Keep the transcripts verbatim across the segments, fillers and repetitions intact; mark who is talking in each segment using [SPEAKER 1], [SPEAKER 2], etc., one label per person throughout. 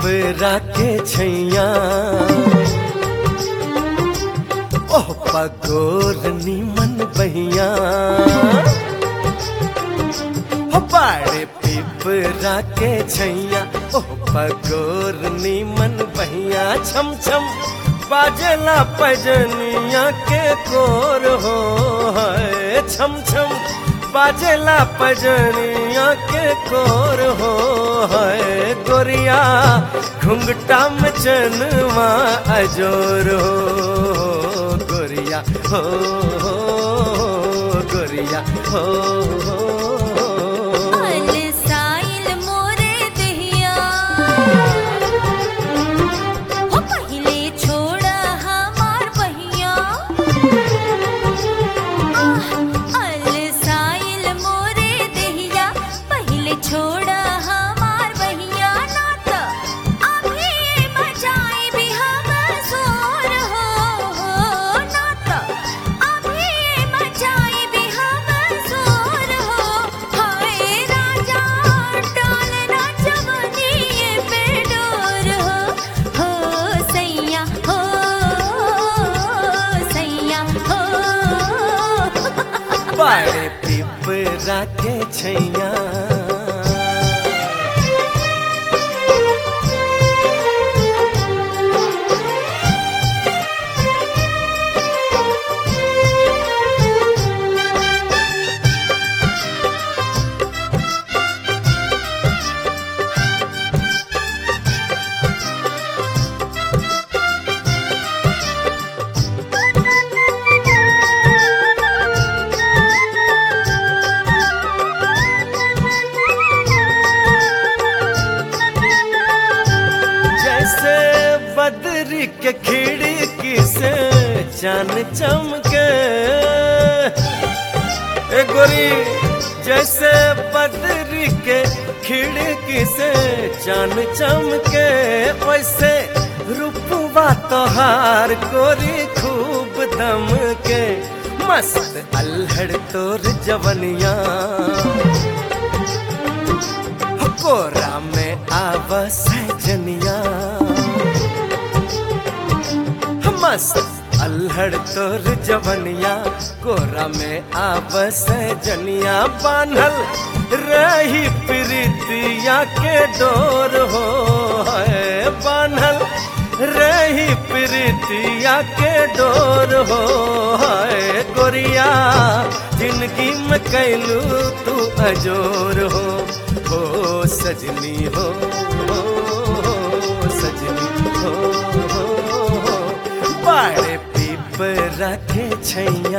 [SPEAKER 1] पिपरा के छैया ओह पगोर नीमन बहिया हो बाड़े पिपरा के छैया ओह पगोर नीमन बहिया छम छम बाजेला पजनिया के कोर हो है छम छम बाजेला पजनिया के कोर हो है गोरिया घुंघटा में चनवा अजोर हो गोरिया हो गोरिया हो बाड़े पिपरा के छैया बदरी के खिड़की से चान चमके ए गोरी जैसे बदरी के खिड़की से चान चमके वैसे रूपवा तोहार गोरी खूब दमके मस्त अल्हड़ तोर जवनिया कोरा में आव सजनिया मस्त अल्हड़ तोर जवनिया कोरा में आव सजनिया बान्हल रही प्रीतिया के डोर हो है बान्हल रही प्रीतिया के डोर हो है गोरिया जिंदगी में कैलू तू अजोर हो हो सजनी हो, हो, हो सजनी हो, हो, हो बाड़े पिपरा के छैया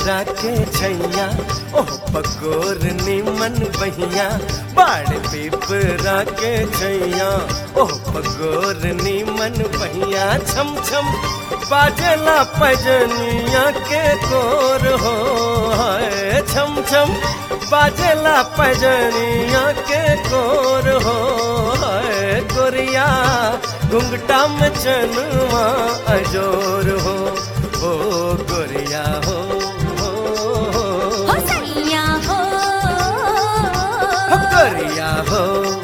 [SPEAKER 1] पिपरा के छैया ओह पकोर निमन बहिया बाड़ पिपरा के छैया ओह पकोर निमन बहिया छम छम बाजला पजनिया के कोर हो है छम छम बाजला पजनिया के कोर हो है गोरिया घुंघटा में चनुआ अजोर हो ओ गोरिया हो हो
[SPEAKER 2] हो सैया हो
[SPEAKER 1] हो गोरिया हो।